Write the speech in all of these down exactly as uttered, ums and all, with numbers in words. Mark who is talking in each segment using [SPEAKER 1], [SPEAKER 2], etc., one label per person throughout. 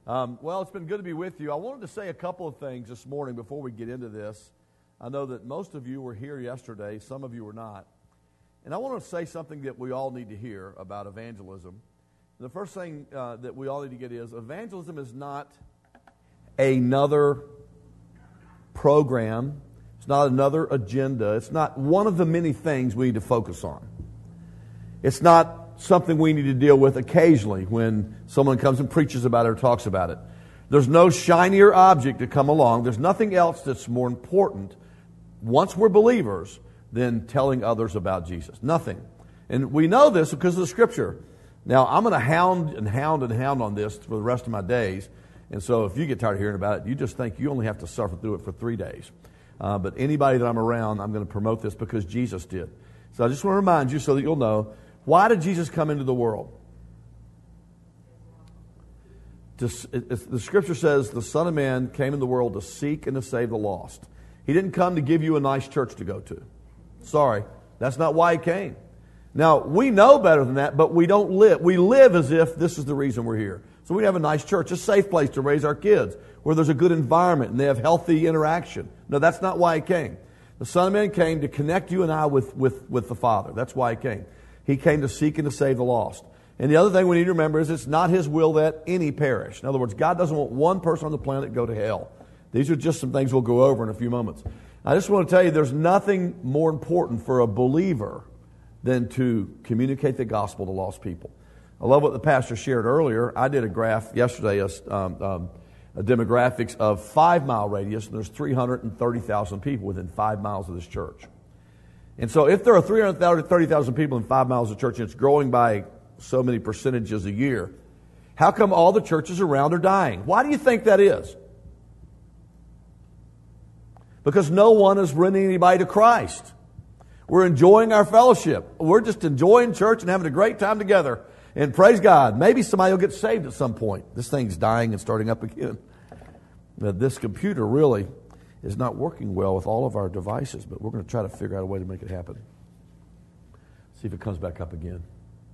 [SPEAKER 1] Um, well, it's been good to be with you. I wanted to say a couple of things this morning before we get into this. I know that most of you were here yesterday. Some of you were not. And I want to say something that we all need to hear about evangelism. The first thing uh, that we all need to get is evangelism is not another program. It's not another agenda. It's not one of the many things we need to focus on. It's not something we need to deal with occasionally when someone comes and preaches about it or talks about it. There's no shinier object to come along. There's nothing else that's more important once we're believers than telling others about Jesus. Nothing. And we know this because of the Scripture. Now, I'm going to hound and hound and hound on this for the rest of my days. And so if you get tired of hearing about it, you just think you only have to suffer through it for three days. Uh, but anybody that I'm around, I'm going to promote this because Jesus did. So I just want to remind you so that you'll know, why did Jesus come into the world? To, it, it, the Scripture says the Son of Man came in the world to seek and to save the lost. He didn't come to give you a nice church to go to. Sorry, that's not why He came. Now, we know better than that, but we don't live. We live as if this is the reason we're here. So we have a nice church, a safe place to raise our kids, where there's a good environment and they have healthy interaction. No, that's not why He came. The Son of Man came to connect you and I with, with, with the Father. That's why He came. He came to seek and to save the lost. And the other thing we need to remember is it's not His will that any perish. In other words, God doesn't want one person on the planet to go to hell. These are just some things we'll go over in a few moments. I just want to tell you there's nothing more important for a believer than to communicate the gospel to lost people. I love what the pastor shared earlier. I did a graph yesterday, a, um, um, a demographics of five mile radius, and there's three hundred thirty thousand people within five miles of this church. And so if there are three hundred thirty thousand people in five miles of church and it's growing by so many percentages a year, how come all the churches around are dying? Why do you think that is? Because no one is bringing anybody to Christ. We're enjoying our fellowship. We're just enjoying church and having a great time together. And praise God, maybe somebody will get saved at some point. This thing's dying and starting up again. Now, this computer really is not working well with all of our devices, but we're going to try to figure out a way to make it happen. See if it comes back up again.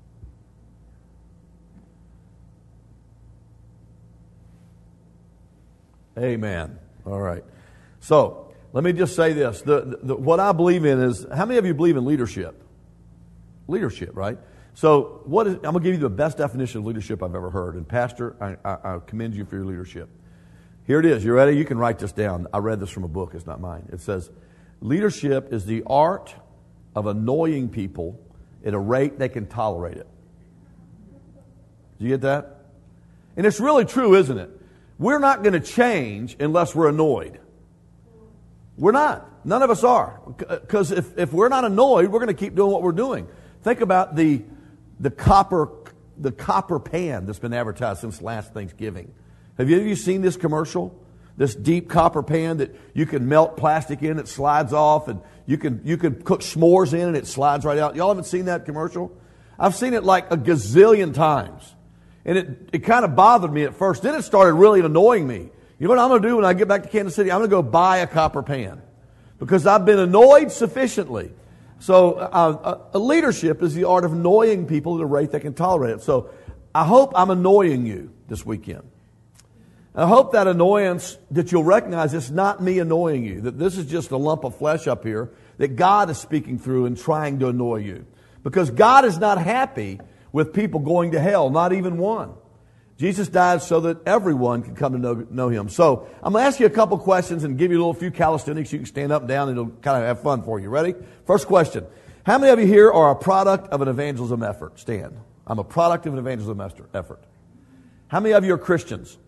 [SPEAKER 1] Amen. All right. So, let me just say this. The, the, the, what I believe in is, how many of you believe in leadership? Leadership, right? So, what is, I'm going to give you the best definition of leadership I've ever heard. And Pastor, I, I, I commend you for your leadership. Here it is. You ready? You can write this down. I read this from a book. It's not mine. It says, leadership is the art of annoying people at a rate they can tolerate it. Do you get that? And it's really true, isn't it? We're not going to change unless we're annoyed. We're not. None of us are. Because if, if we're not annoyed, we're going to keep doing what we're doing. Think about the, the copper, the copper pan that's been advertised since last Thanksgiving. Have you, have you seen this commercial? This deep copper pan that you can melt plastic in, it slides off, and you can you can cook s'mores in and it slides right out. Y'all haven't seen that commercial? I've seen it like a gazillion times. And it, it kind of bothered me at first. Then it started really annoying me. You know what I'm going to do when I get back to Kansas City? I'm going to go buy a copper pan. Because I've been annoyed sufficiently. So uh, uh, leadership is the art of annoying people at a rate they can tolerate it. So I hope I'm annoying you this weekend. I hope that annoyance, that you'll recognize it's not me annoying you, that this is just a lump of flesh up here that God is speaking through and trying to annoy you. Because God is not happy with people going to hell, not even one. Jesus died so that everyone can come to know, know Him. So I'm going to ask you a couple questions and give you a little few calisthenics. You can stand up and down and it'll kind of have fun for you. Ready? First question. How many of you here are a product of an evangelism effort? Stand. I'm a product of an evangelism effort. How many of you are Christians?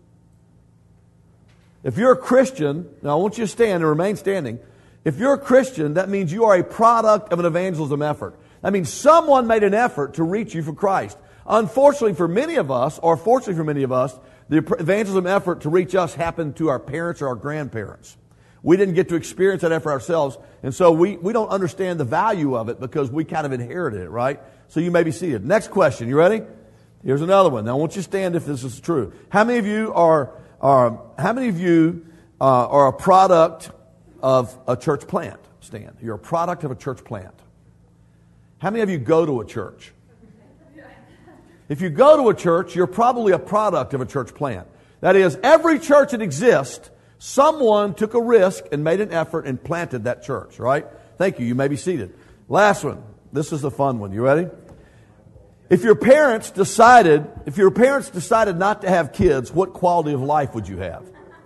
[SPEAKER 1] If you're a Christian, now I want you to stand and remain standing. If you're a Christian, that means you are a product of an evangelism effort. That means someone made an effort to reach you for Christ. Unfortunately for many of us, or fortunately for many of us, the evangelism effort to reach us happened to our parents or our grandparents. We didn't get to experience that effort ourselves, and so we, we don't understand the value of it because we kind of inherited it, right? So you may be seated. Next question. You ready? Here's another one. Now I want you to stand if this is true. How many of you are, are how many of you uh, are a product of a church plant? Stand. You're a product of a church plant. How many of you go to a church? If you go to a church, you're probably a product of a church plant. That is, every church that exists, someone took a risk and made an effort and planted that church, right? Thank you. You may be seated. Last one. This is the fun one. You ready? If your parents decided, if your parents decided not to have kids, what quality of life would you have?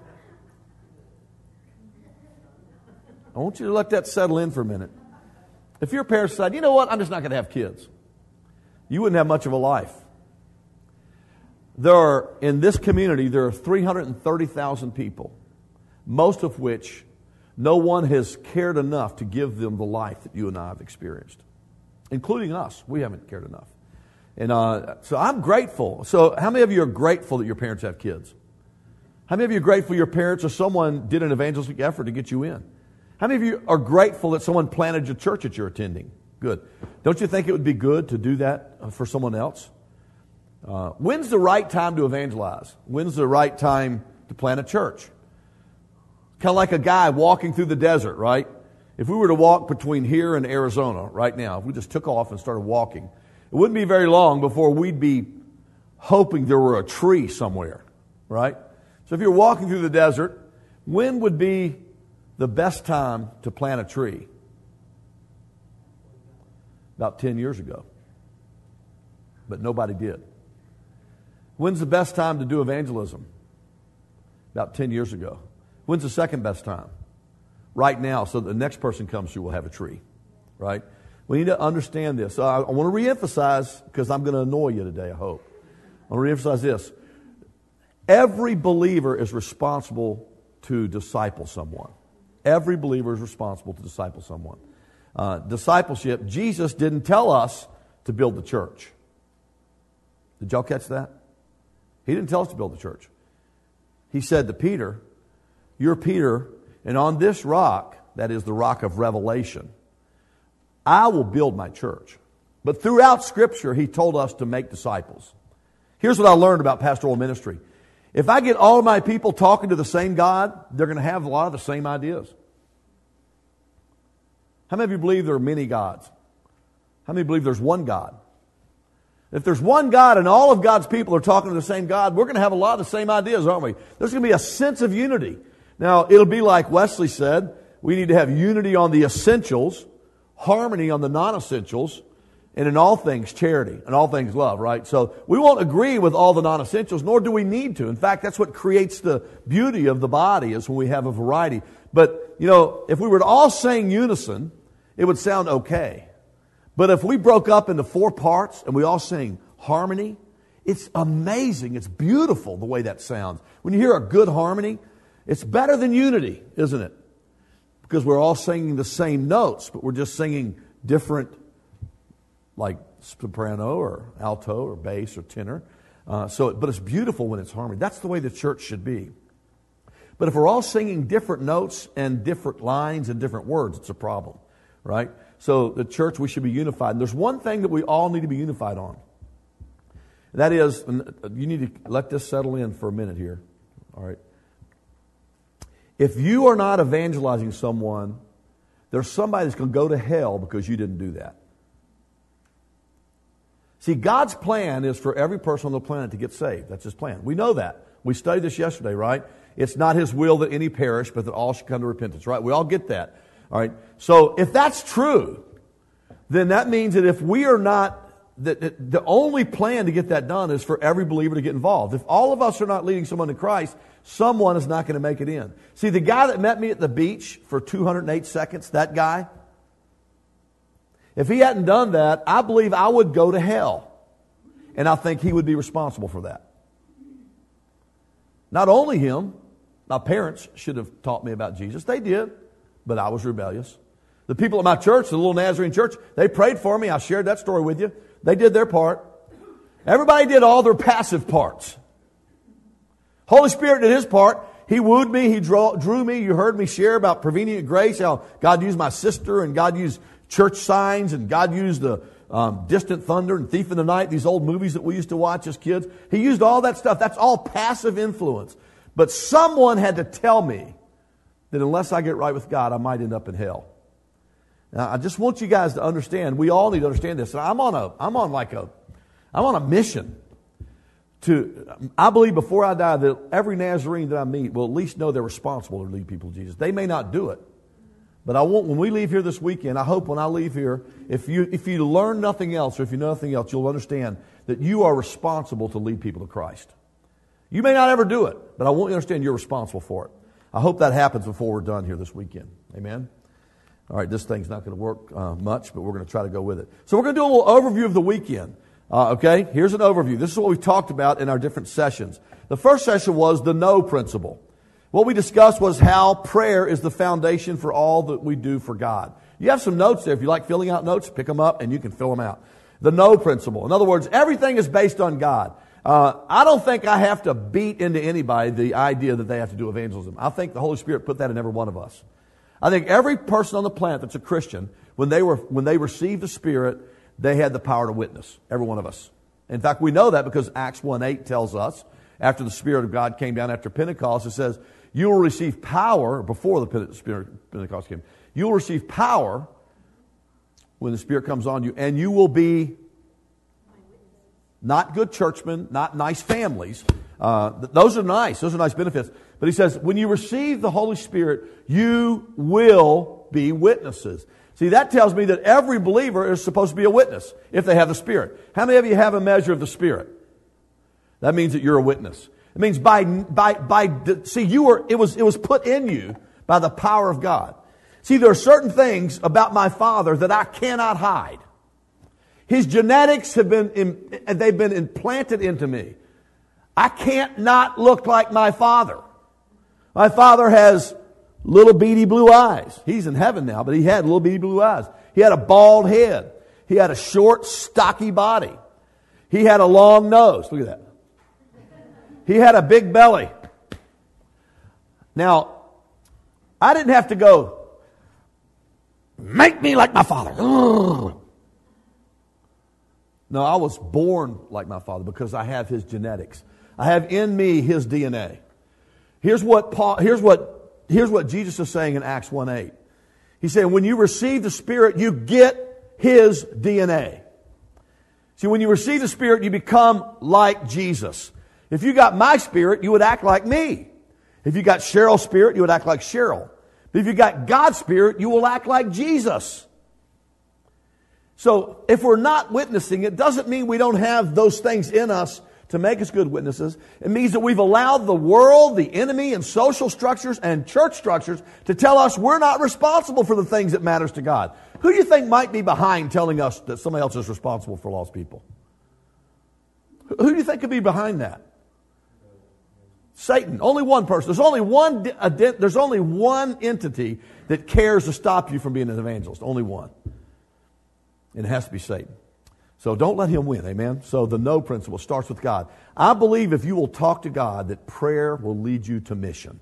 [SPEAKER 1] I want you to let that settle in for a minute. If your parents decided, you know what, I'm just not going to have kids, you wouldn't have much of a life. There are, in this community, there are three hundred thirty thousand people, most of which no one has cared enough to give them the life that you and I have experienced, including us. We haven't cared enough. And uh, so I'm grateful. So how many of you are grateful that your parents have kids? How many of you are grateful your parents or someone did an evangelistic effort to get you in? How many of you are grateful that someone planted your church that you're attending? Good. Don't you think it would be good to do that for someone else? Uh, when's the right time to evangelize? When's the right time to plant a church? Kind of like a guy walking through the desert, right? If we were to walk between here and Arizona right now, if we just took off and started walking, it wouldn't be very long before we'd be hoping there were a tree somewhere, right? So if you're walking through the desert, when would be the best time to plant a tree? About ten years ago. But nobody did. When's the best time to do evangelism? About ten years ago. When's the second best time? Right now, so the next person comes through will have a tree. Right? We need to understand this. So I, I want to reemphasize, because I'm going to annoy you today, I hope. I want to reemphasize this. Every believer is responsible to disciple someone. Every believer is responsible to disciple someone. Uh, discipleship, Jesus didn't tell us to build the church. Did y'all catch that? He didn't tell us to build the church. He said to Peter, you're Peter, and on this rock, that is the rock of revelation, I will build my church. But throughout Scripture, He told us to make disciples. Here's what I learned about pastoral ministry. If I get all of my people talking to the same God, they're going to have a lot of the same ideas. How many of you believe there are many gods? How many believe there's one God? If there's one God and all of God's people are talking to the same God, we're going to have a lot of the same ideas, aren't we? There's going to be a sense of unity. Now, it'll be like Wesley said, we need to have unity on the essentials, harmony on the non-essentials, and in all things charity, and all things love, right? So we won't agree with all the non-essentials, nor do we need to. In fact, that's what creates the beauty of the body, is when we have a variety. But, you know, if we were to all sing unison, it would sound okay. But if we broke up into four parts and we all sing harmony, it's amazing. It's beautiful the way that sounds. When you hear a good harmony, it's better than unity, isn't it? Because we're all singing the same notes, but we're just singing different, like soprano or alto or bass or tenor. Uh, so, but it's beautiful when it's harmony. That's the way the church should be. But if we're all singing different notes and different lines and different words, it's a problem, right? So the church, we should be unified. And there's one thing that we all need to be unified on. And that is, and you need to let this settle in for a minute here. All right. If you are not evangelizing someone, there's somebody that's going to go to hell because you didn't do that. See, God's plan is for every person on the planet to get saved. That's His plan. We know that. We studied this yesterday, right? It's not His will that any perish, but that all should come to repentance, right? We all get that. All right. So if that's true, then that means that if we are not, that, that the only plan to get that done is for every believer to get involved. If all of us are not leading someone to Christ, someone is not going to make it in. See, the guy that met me at the beach for two hundred eight seconds, that guy, if he hadn't done that, I believe I would go to hell. And I think he would be responsible for that. Not only him, my parents should have taught me about Jesus. They did, but I was rebellious. The people at my church, the little Nazarene church, they prayed for me. I shared that story with you. They did their part. Everybody did all their passive parts. Holy Spirit did His part. He wooed me. He drew, drew me. You heard me share about prevenient grace, how God used my sister and God used church signs and God used the um, distant thunder and Thief in the Night, these old movies that we used to watch as kids. He used all that stuff. That's all passive influence. But someone had to tell me that unless I get right with God, I might end up in hell. Now, I just want you guys to understand, we all need to understand this. And I'm on a, I'm on like a, I'm on a mission to, I believe before I die that every Nazarene that I meet will at least know they're responsible to lead people to Jesus. They may not do it, but I want, when we leave here this weekend, I hope when I leave here, if you, if you learn nothing else or if you know nothing else, you'll understand that you are responsible to lead people to Christ. You may not ever do it, but I want you to understand you're responsible for it. I hope that happens before we're done here this weekend. Amen? All right, this thing's not going to work uh, much, but we're going to try to go with it. So we're going to do a little overview of the weekend. Uh, okay, here's an overview. This is what we've talked about in our different sessions. The first session was the no principle. What we discussed was how prayer is the foundation for all that we do for God. You have some notes there. If you like filling out notes, pick them up and you can fill them out. The no principle. In other words, everything is based on God. Uh, I don't think I have to beat into anybody the idea that they have to do evangelism. I think the Holy Spirit put that in every one of us. I think every person on the planet that's a Christian, when they were when they received the Spirit, they had the power to witness. Every one of us. In fact, we know that because Acts one eight tells us, after the Spirit of God came down after Pentecost, it says, you will receive power, before the Spirit of Pentecost came, you will receive power when the Spirit comes on you, and you will be not good churchmen, not nice families. Uh, those are nice. Those are nice benefits. But he says, when you receive the Holy Spirit, you will be witnesses. See, that tells me that every believer is supposed to be a witness if they have the Spirit. How many of you have a measure of the Spirit? That means that you're a witness. It means by, by, by, see, you were, it was, it was put in you by the power of God. See, there are certain things about my Father that I cannot hide. His genetics have been, they've been implanted into me. I can't not look like my Father. My Father has little beady blue eyes. He's in heaven now, but he had little beady blue eyes. He had a bald head. He had a short, stocky body. He had a long nose. Look at that. He had a big belly. Now, I didn't have to go, make me like my father. Ugh. No, I was born like my Father because I have his genetics. I have in me his D N A. Here's what Paul, here's what, here's what Jesus is saying in Acts one eight. He said, when you receive the Spirit, you get his D N A. See, when you receive the Spirit, you become like Jesus. If you got my spirit, you would act like me. If you got Cheryl's spirit, you would act like Cheryl. But if you got God's Spirit, you will act like Jesus. So if we're not witnessing, it doesn't mean we don't have those things in us to make us good witnesses. It means that we've allowed the world, the enemy, and social structures and church structures to tell us we're not responsible for the things that matters to God. Who do you think might be behind telling us that somebody else is responsible for lost people? Who do you think could be behind that? Satan. Only one person. There's only one, there's only one entity that cares to stop you from being an evangelist. Only one. And it has to be Satan. So don't let him win, amen? So the no principle starts with God. I believe if you will talk to God, that prayer will lead you to mission.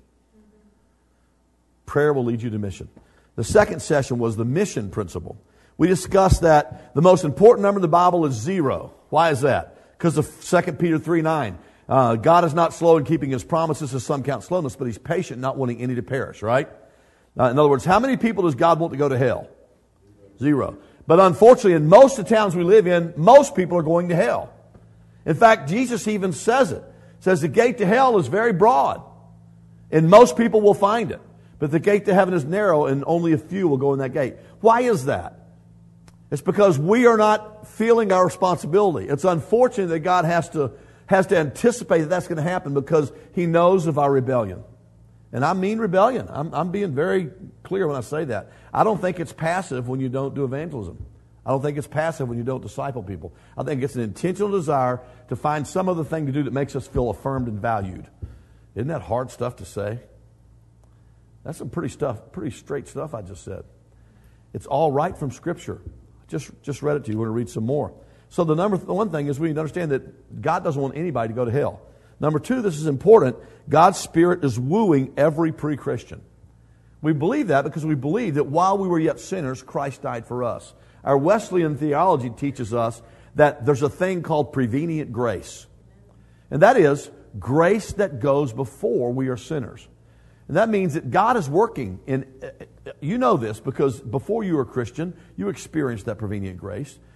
[SPEAKER 1] Prayer will lead you to mission. The second session was the mission principle. We discussed that the most important number in the Bible is zero. Why is that? Because of Second Peter three nine. Uh, God is not slow in keeping his promises, as some count slowness, but he's patient, not wanting any to perish, right? Uh, in other words, how many people does God want to go to hell? Zero. But unfortunately, in most of the towns we live in, most people are going to hell. In fact, Jesus even says it. Says the gate to hell is very broad, and most people will find it. But the gate to heaven is narrow, and only a few will go in that gate. Why is that? It's because we are not feeling our responsibility. It's unfortunate that God has to has to anticipate that that's going to happen because he knows of our rebellion. And I mean rebellion. I'm, I'm being very clear when I say that. I don't think it's passive when you don't do evangelism. I don't think it's passive when you don't disciple people. I think it's an intentional desire to find some other thing to do that makes us feel affirmed and valued. Isn't that hard stuff to say? That's some pretty stuff, pretty straight stuff I just said. It's all right from Scripture. Just, just read it to you. We're going to read some more. So the number one thing is we need to understand that God doesn't want anybody to go to hell. Number two, this is important. God's Spirit is wooing every pre-Christian. We believe that because we believe that while we were yet sinners, Christ died for us. Our Wesleyan theology teaches us that there's a thing called prevenient grace. And that is grace that goes before we are sinners. And that means that God is working in, you know this because before you were a Christian, you experienced that prevenient grace.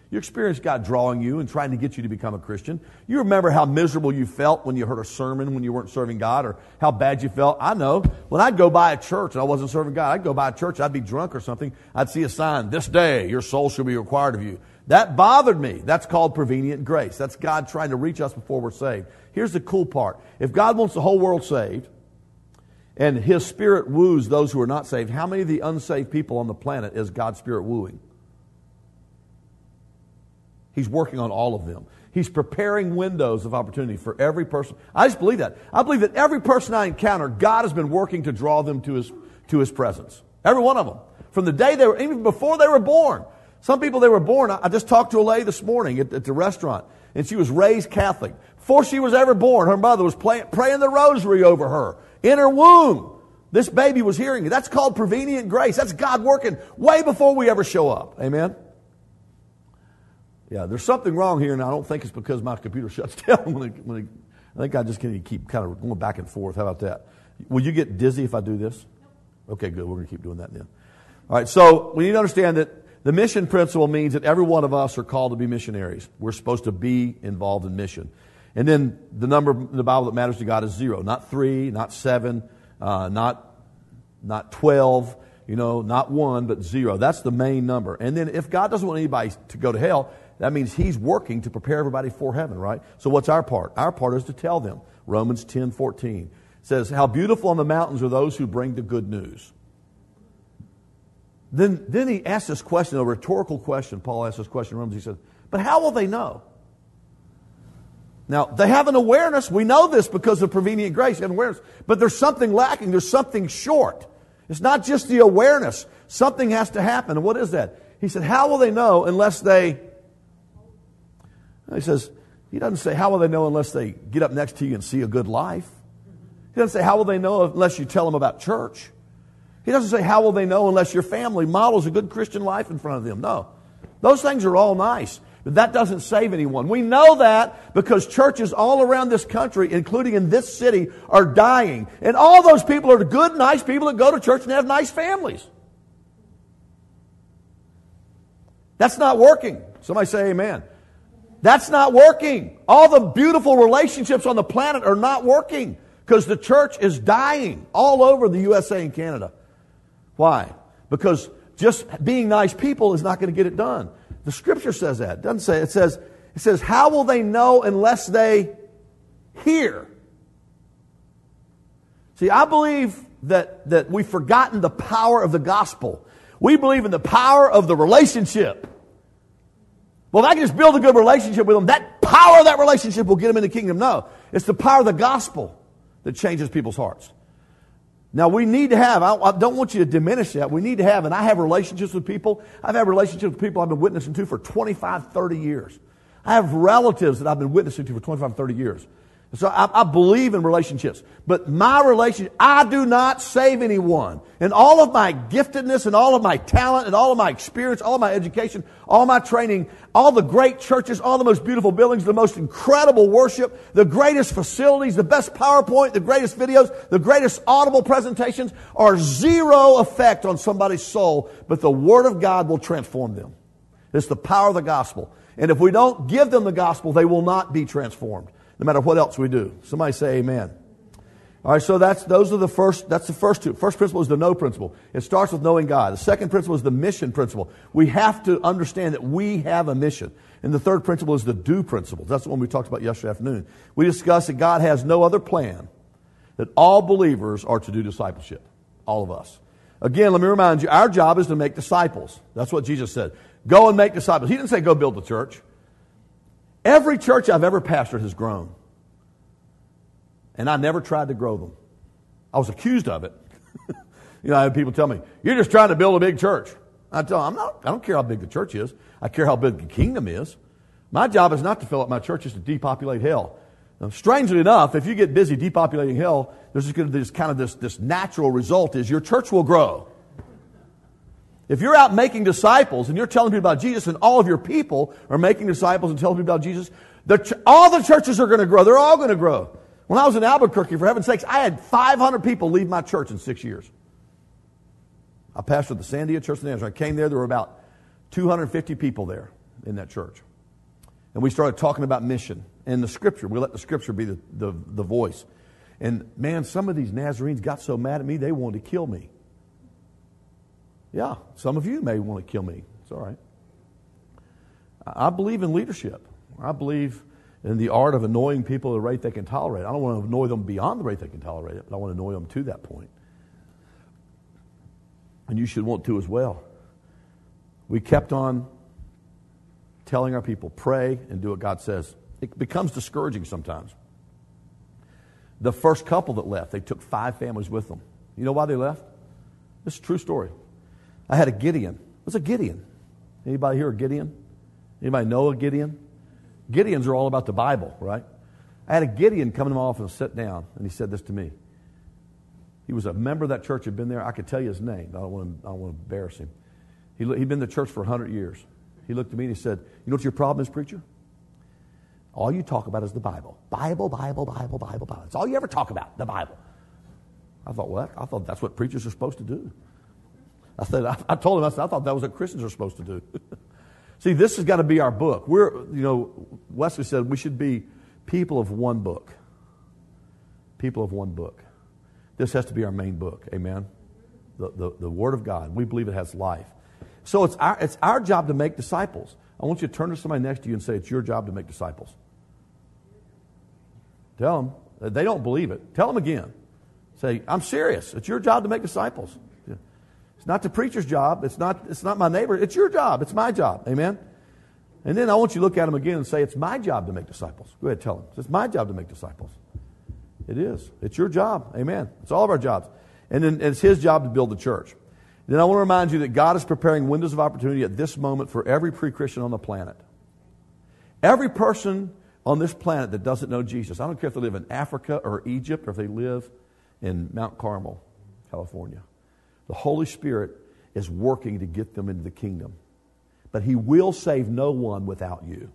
[SPEAKER 1] You experience God drawing you and trying to get you to become a Christian. You remember how miserable you felt when you heard a sermon when you weren't serving God, or how bad you felt. I know. When I'd go by a church and I wasn't serving God, I'd go by a church, I'd be drunk or something. I'd see a sign, this day your soul shall be required of you. That bothered me. That's called prevenient grace. That's God trying to reach us before we're saved. Here's the cool part. If God wants the whole world saved, and His Spirit woos those who are not saved, how many of the unsaved people on the planet is God's Spirit wooing? He's working on all of them. He's preparing windows of opportunity for every person. I just believe that. I believe that every person I encounter, God has been working to draw them to His, to His presence. Every one of them. From the day they were, even before they were born. Some people, they were born. I just talked to a lady this morning at, at the restaurant, and she was raised Catholic. Before she was ever born, her mother was play, praying the rosary over her. In her womb, this baby was hearing it. That's called prevenient grace. That's God working way before we ever show up. Amen? Yeah, there's something wrong here, and I don't think it's because my computer shuts down. when it, when it, I think I just can keep kind of going back and forth. How about that? Will you get dizzy if I do this? Okay, good. We're going to keep doing that then. All right, so we need to understand that the mission principle means that every one of us are called to be missionaries. We're supposed to be involved in mission. And then the number in the Bible that matters to God is zero. Not three, not seven, uh, not, not twelve, you know, not one, but zero. That's the main number. And then if God doesn't want anybody to go to hell, that means He's working to prepare everybody for heaven, right? So what's our part? Our part is to tell them. Romans ten fourteen says, how beautiful on the mountains are those who bring the good news. Then, then he asks this question, a rhetorical question. Paul asks this question in Romans. He says, but how will they know? Now, they have an awareness. We know this because of prevenient grace. They have awareness. But there's something lacking. There's something short. It's not just the awareness. Something has to happen. And what is that? He said, how will they know unless they... He says, he doesn't say, how will they know unless they get up next to you and see a good life? He doesn't say, how will they know unless you tell them about church? He doesn't say, how will they know unless your family models a good Christian life in front of them? No. Those things are all nice, but that doesn't save anyone. We know that because churches all around this country, including in this city, are dying. And all those people are the good, nice people that go to church and have nice families. That's not working. Somebody say amen. That's not working. All the beautiful relationships on the planet are not working because the church is dying all over the U S A and Canada. Why? Because just being nice people is not going to get it done. The Scripture says that. It doesn't say. It says, it says, how will they know unless they hear? See, I believe that, that we've forgotten the power of the gospel. We believe in the power of the relationship. Well, if I can just build a good relationship with them, that power of that relationship will get them in the kingdom. No, it's the power of the gospel that changes people's hearts. Now, we need to have, I, I don't want you to diminish that. We need to have, and I have relationships with people. I've had relationships with people I've been witnessing to for twenty-five, thirty years. I have relatives that I've been witnessing to for twenty-five, thirty years. So I, I believe in relationships. But my relationship, I do not save anyone. And all of my giftedness and all of my talent and all of my experience, all of my education, all my training, all the great churches, all the most beautiful buildings, the most incredible worship, the greatest facilities, the best PowerPoint, the greatest videos, the greatest audible presentations are zero effect on somebody's soul. But the Word of God will transform them. It's the power of the gospel. And if we don't give them the gospel, they will not be transformed. No matter what else we do. Somebody say amen. All right, so that's those are the first, that's the first two. First principle is the know principle. It starts with knowing God. The second principle is the mission principle. We have to understand that we have a mission. And the third principle is the do principle. That's the one we talked about yesterday afternoon. We discussed that God has no other plan, that all believers are to do discipleship. All of us. Again, let me remind you, our job is to make disciples. That's what Jesus said. Go and make disciples. He didn't say go build the church. Every church I've ever pastored has grown. And I never tried to grow them. I was accused of it. You know, I had people tell me, you're just trying to build a big church. I tell them, I'm not, I don't care how big the church is. I care how big the kingdom is. My job is not to fill up my church, it's to depopulate hell. Now, strangely enough, if you get busy depopulating hell, there's just going to be this kind of this, this natural result is your church will grow. If you're out making disciples and you're telling people about Jesus and all of your people are making disciples and telling people about Jesus, the ch- all the churches are going to grow. They're all going to grow. When I was in Albuquerque, for heaven's sakes, I had five hundred people leave my church in six years. I pastored the Sandia Church in Nazareth. I came there, there were about two hundred fifty people there. in that church. And we started talking about mission and the Scripture. We let the Scripture be the, the, the voice. And man, some of these Nazarenes got so mad at me, they wanted to kill me. Yeah, some of you may want to kill me. It's all right. I believe in leadership. I believe in the art of annoying people at the rate they can tolerate. I don't want to annoy them beyond the rate they can tolerate it, but I want to annoy them to that point. And you should want to as well. We kept on telling our people, pray and do what God says. It becomes discouraging sometimes. The first couple that left, they took five families with them. You know why they left? This is a true story. I had a Gideon. What's a Gideon? Anybody here a Gideon? Anybody know a Gideon? Gideons are all about the Bible, right? I had a Gideon come to my office and sit down, and he said this to me. He was a member of that church, had been there. I could tell you his name. I don't want to, I don't want to embarrass him. He, he'd been in the church for one hundred years. He looked at me and he said, you know what your problem is, preacher? All you talk about is the Bible. Bible, Bible, Bible, Bible, Bible. It's all you ever talk about, the Bible. I thought, what? I thought that's what preachers are supposed to do. I said, I, I told him, I said, I thought that was what Christians are supposed to do. See, this has got to be our book. We're, you know, Wesley said we should be people of one book. People of one book. This has to be our main book. Amen? The, the, the Word of God. We believe it has life. So it's our, it's our job to make disciples. I want you to turn to somebody next to you and say, it's your job to make disciples. Tell them. They don't believe it. Tell them again. Say, I'm serious. It's your job to make disciples. It's not the preacher's job. It's not, it's not my neighbor. It's your job. It's my job. Amen? And then I want you to look at them again and say, it's my job to make disciples. Go ahead, tell them. It's my job to make disciples. It is. It's your job. Amen. It's all of our jobs. And then it's His job to build the church. Then I want to remind you that God is preparing windows of opportunity at this moment for every pre-Christian on the planet. Every person on this planet that doesn't know Jesus, I don't care if they live in Africa or Egypt or if they live in Mount Carmel, California. The Holy Spirit is working to get them into the kingdom. But He will save no one without you.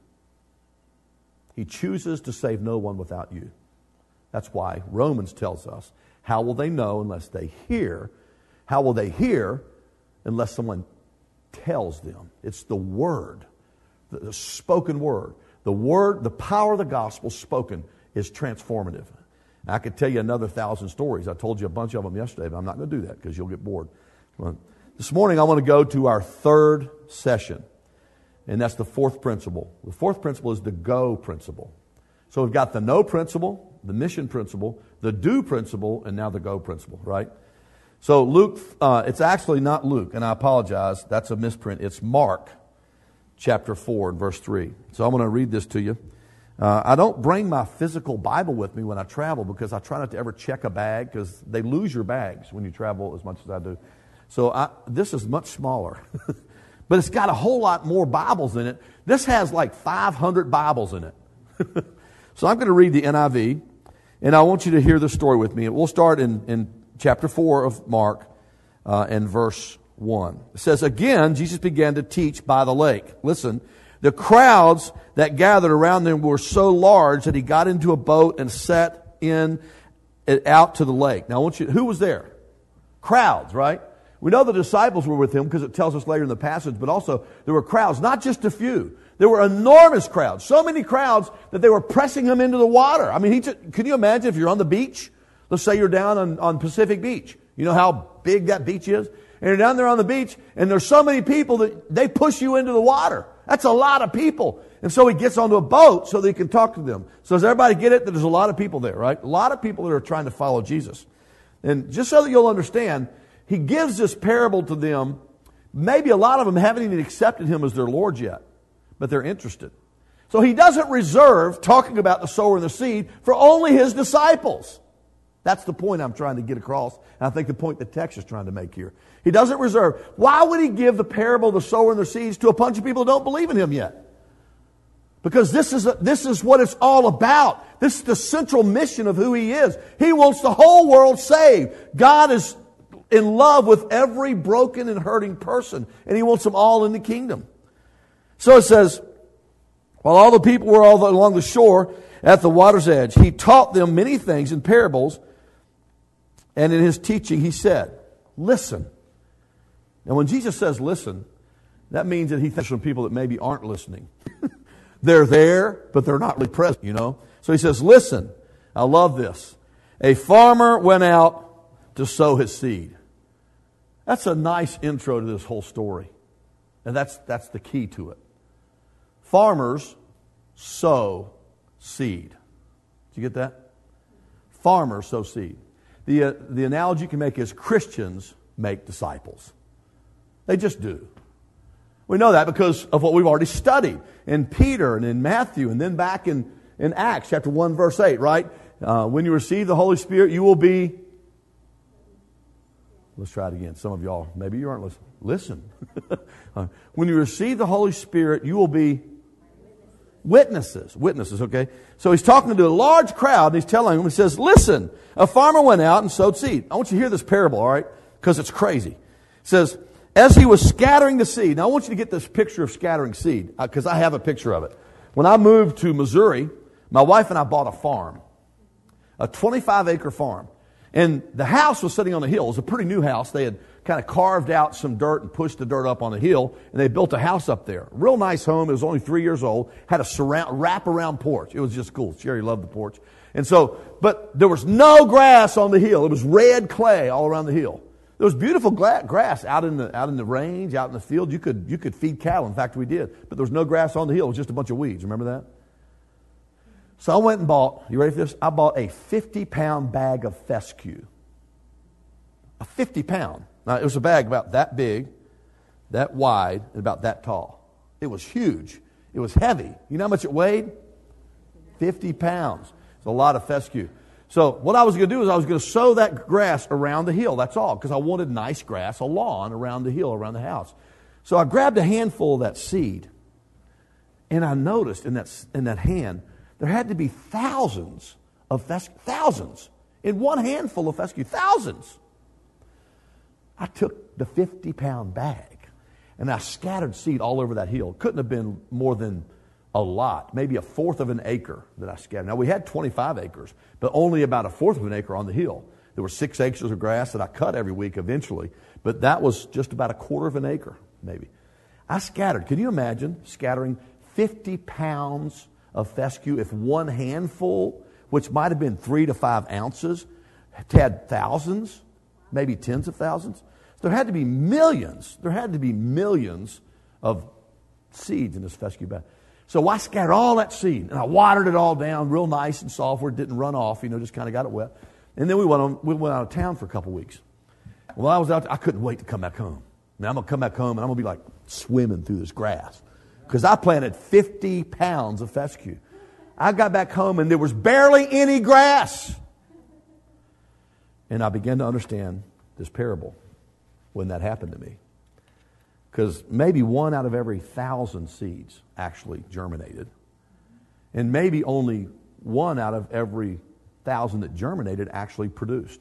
[SPEAKER 1] He chooses to save no one without you. That's why Romans tells us, how will they know unless they hear? How will they hear unless someone tells them? It's the Word, the, the spoken Word. The Word, the power of the gospel spoken is transformative. I could tell you another thousand stories. I told you a bunch of them yesterday, but I'm not going to do that because you'll get bored. Well, this morning I want to go to our third session, and that's the fourth principle. The fourth principle is the go principle. So we've got the know principle, the mission principle, the do principle, and now the go principle, right? So Luke, uh, it's actually not Luke, and I apologize, that's a misprint. It's Mark chapter four and verse three. So I'm going to read this to you. Uh, I don't bring my physical Bible with me when I travel because I try not to ever check a bag because they lose your bags when you travel as much as I do. So I, this is much smaller. But it's got a whole lot more Bibles in it. This has like five hundred Bibles in it. So I'm going to read the N I V, and I want you to hear the story with me. We'll start in, in chapter four of Mark uh, and verse one. It says, again, Jesus began to teach by the lake. Listen. The crowds that gathered around them were so large that He got into a boat and set in it out to the lake. Now, I want you, who was there? Crowds, right? We know the disciples were with Him because it tells us later in the passage, but also there were crowds, not just a few. There were enormous crowds, so many crowds that they were pressing Him into the water. I mean, he just, can you imagine if you're on the beach? Let's say you're down on, on Pacific Beach. You know how big that beach is? And you're down there on the beach, and there's so many people that they push you into the water. That's a lot of people. And so He gets onto a boat so that He can talk to them. So does everybody get it that there's a lot of people there, right? A lot of people that are trying to follow Jesus. And just so that you'll understand, He gives this parable to them. Maybe a lot of them haven't even accepted Him as their Lord yet, but they're interested. So He doesn't reserve talking about the sower and the seed for only His disciples. That's the point I'm trying to get across. And I think the point the text is trying to make here. He doesn't reserve. Why would He give the parable of the sower and the seeds to a bunch of people who don't believe in Him yet? Because this is, a, this is what it's all about. This is the central mission of who He is. He wants the whole world saved. God is in love with every broken and hurting person, and He wants them all in the kingdom. So it says, while all the people were all along the shore at the water's edge, He taught them many things in parables, and in His teaching He said, listen. Now when Jesus says listen, that means that he thinks from people that maybe aren't listening. They're there, but they're not really present, you know. So he says, listen, I love this. A farmer went out to sow his seed. That's a nice intro to this whole story. And that's that's the key to it. Farmers sow seed. Did you get that? Farmers sow seed. The, uh, the analogy you can make is Christians make disciples. They just do. We know that because of what we've already studied in Peter and in Matthew and then back in, in Acts chapter one verse eight, right? Uh, when you receive the Holy Spirit, you will be... Let's try it again. Some of y'all, maybe you aren't listening. Listen. uh, when you receive the Holy Spirit, you will be witnesses. Witnesses, okay? So he's talking to a large crowd and he's telling them, he says, listen, a farmer went out and sowed seed. I want you to hear this parable, all right? Because it's crazy. It says, as he was scattering the seed. Now I want you to get this picture of scattering seed because I have a picture of it. When I moved to Missouri, my wife and I bought a farm. A twenty-five acre farm. And the house was sitting on a hill. It was a pretty new house. They had kind of carved out some dirt and pushed the dirt up on a hill, and they built a house up there. Real nice home. It was only three years old. Had a surround, wrap-around porch. It was just cool. Sherry loved the porch. And so, but there was no grass on the hill. It was red clay all around the hill. There was beautiful gla- grass out in the out in the range, out in the field. You could you could feed cattle. In fact, we did. But there was no grass on the hill. It was just a bunch of weeds. Remember that? So I went and bought, you ready for this? I bought a fifty pound bag of fescue. A fifty pound. Now, it was a bag about that big, that wide, and about that tall. It was huge. It was heavy. You know how much it weighed? fifty pounds. It's a lot of fescue. So what I was going to do is I was going to sow that grass around the hill. That's all, because I wanted nice grass, a lawn around the hill, around the house. So I grabbed a handful of that seed, and I noticed in that in that hand, there had to be thousands of fescue, thousands, in one handful of fescue, thousands. I took the fifty pound bag and I scattered seed all over that hill. Couldn't have been more than a lot, maybe a fourth of an acre that I scattered. Now we had twenty-five acres, but only about a fourth of an acre on the hill. There were six acres of grass that I cut every week eventually, but that was just about a quarter of an acre, maybe. I scattered. Can you imagine scattering fifty pounds of fescue if one handful, which might have been three to five ounces, had thousands, maybe tens of thousands? There had to be millions. There had to be millions of seeds in this fescue bag. So I scattered all that seed and I watered it all down real nice and soft where it didn't run off, you know, just kind of got it wet. And then we went on, we went out of town for a couple weeks. Well, I was out, I couldn't wait to come back home. Now I'm going to come back home and I'm going to be like swimming through this grass. Because I planted fifty pounds of fescue. I got back home and there was barely any grass. And I began to understand this parable when that happened to me. Because maybe one out of every thousand seeds actually germinated. And maybe only one out of every thousand that germinated actually produced.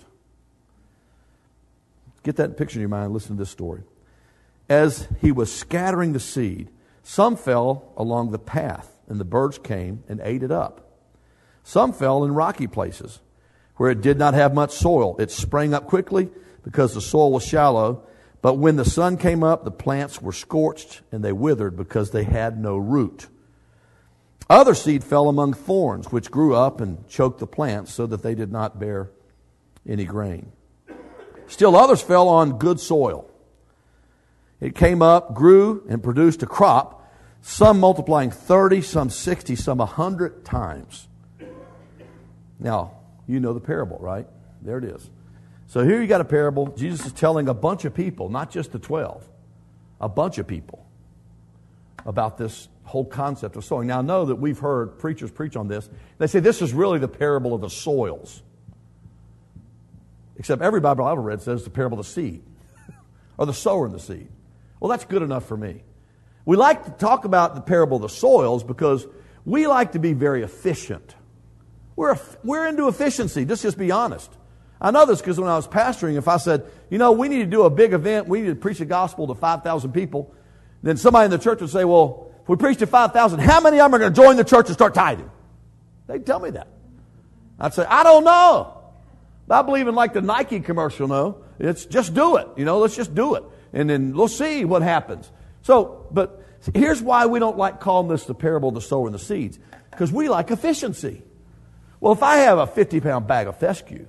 [SPEAKER 1] Get that picture in your mind. Listen to this story. As he was scattering the seed, some fell along the path, and the birds came and ate it up. Some fell in rocky places, where it did not have much soil. It sprang up quickly because the soil was shallow. But when the sun came up, the plants were scorched, and they withered because they had no root. Other seed fell among thorns, which grew up and choked the plants so that they did not bear any grain. Still others fell on good soil. It came up, grew, and produced a crop, some multiplying thirty, some sixty, some one hundred times. Now, you know the parable, right? There it is. So here you got a parable. Jesus is telling a bunch of people, not just the twelve, a bunch of people about this whole concept of sowing. Now, I know that we've heard preachers preach on this. They say this is really the parable of the soils. Except every Bible I've ever read says the parable of the seed or the sower and the seed. Well, that's good enough for me. We like to talk about the parable of the soils because we like to be very efficient. We're, we're into efficiency. Let's just be honest. I know this because when I was pastoring, if I said, you know, we need to do a big event, we need to preach the gospel to five thousand people, then somebody in the church would say, well, if we preach to five thousand, how many of them are going to join the church and start tithing? They'd tell me that. I'd say, I don't know. But I believe in like the Nike commercial, no. It's just do it. You know, let's just do it. And then we'll see what happens. So, but here's why we don't like calling this the parable of the sower and the seeds. Because we like efficiency. Well, if I have a fifty pound bag of fescue,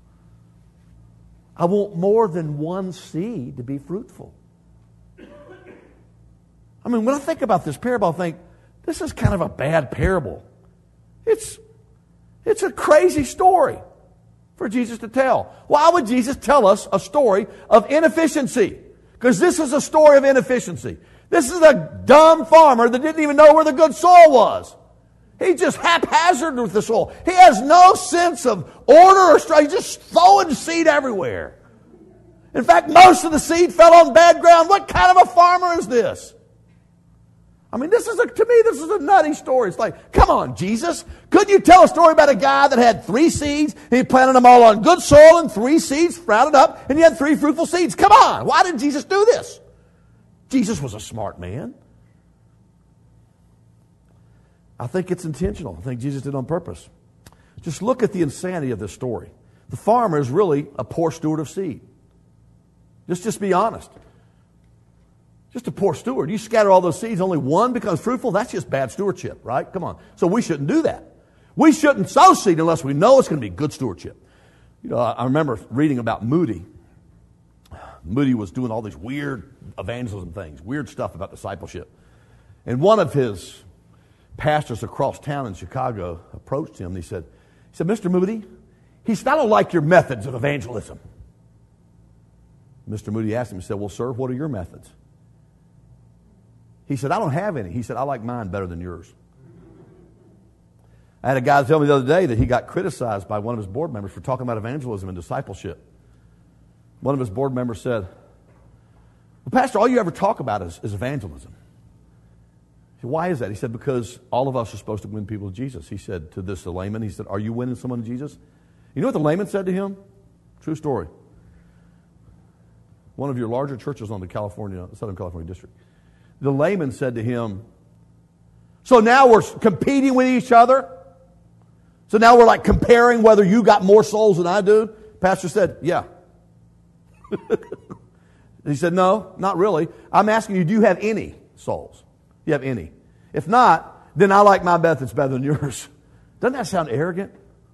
[SPEAKER 1] I want more than one seed to be fruitful. I mean, when I think about this parable, I think, this is kind of a bad parable. It's, it's a crazy story for Jesus to tell. Why would Jesus tell us a story of inefficiency? Because this is a story of inefficiency. This is a dumb farmer that didn't even know where the good soil was. He just haphazard with the soil. He has no sense of order or strategy. He's just throwing seed everywhere. In fact, most of the seed fell on bad ground. What kind of a farmer is this? I mean, this is a, to me, this is a nutty story. It's like, come on, Jesus. Couldn't you tell a story about a guy that had three seeds, and he planted them all on good soil, and three seeds sprouted up, and he had three fruitful seeds? Come on. Why did Jesus do this? Jesus was a smart man. I think it's intentional. I think Jesus did it on purpose. Just look at the insanity of this story. The farmer is really a poor steward of seed. Just, just be honest. Just a poor steward. You scatter all those seeds, only one becomes fruitful. That's just bad stewardship, right? Come on. So we shouldn't do that. We shouldn't sow seed unless we know it's going to be good stewardship. You know, I remember reading about Moody. Moody was doing all these weird evangelism things, weird stuff about discipleship. And one of his pastors across town in Chicago approached him and he said, he said, Mister Moody, he said, I don't like your methods of evangelism. Mister Moody asked him, he said, well, sir, what are your methods? He said, I don't have any. He said, I like mine better than yours. I had a guy tell me the other day that he got criticized by one of his board members for talking about evangelism and discipleship. One of his board members said, well, Pastor, all you ever talk about is, is evangelism. He said, why is that? He said, because all of us are supposed to win people to Jesus. He said to this the layman, he said, are you winning someone to Jesus? You know what the layman said to him? True story. One of your larger churches on the California, Southern California district. The layman said to him, so now we're competing with each other? So now we're like comparing whether you got more souls than I do? Pastor said, yeah. He said, no, not really. I'm asking you, do you have any souls? Do you have any? If not, then I like my methods better than yours. Doesn't that sound arrogant?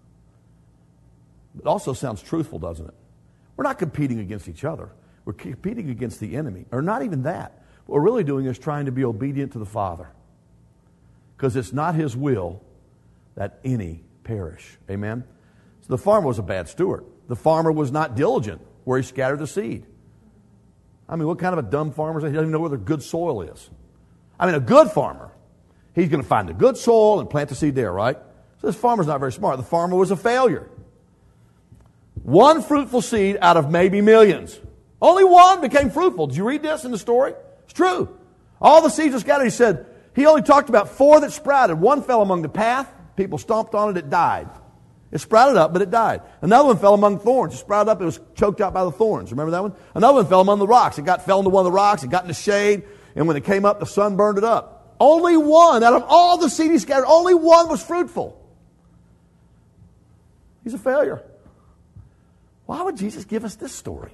[SPEAKER 1] It also sounds truthful, doesn't it? We're not competing against each other. We're competing against the enemy. Or not even that. What we're really doing is trying to be obedient to the Father. Because it's not His will that any perish. Amen? So the farmer was a bad steward. The farmer was not diligent where he scattered the seed. I mean, what kind of a dumb farmer is that? He doesn't even know where the good soil is. I mean, a good farmer, he's going to find the good soil and plant the seed there, right? So this farmer's not very smart. The farmer was a failure. One fruitful seed out of maybe millions. Only one became fruitful. Did you read this in the story? It's true. All the seeds were scattered. He said, he only talked about four that sprouted. One fell among the path. People stomped on it. It died. It sprouted up, but it died. Another one fell among thorns. It sprouted up. It was choked out by the thorns. Remember that one? Another one fell among the rocks. It got fell into one of the rocks. It got in the shade. And when it came up, the sun burned it up. Only one out of all the seed he scattered, only one was fruitful. He's a failure. Why would Jesus give us this story?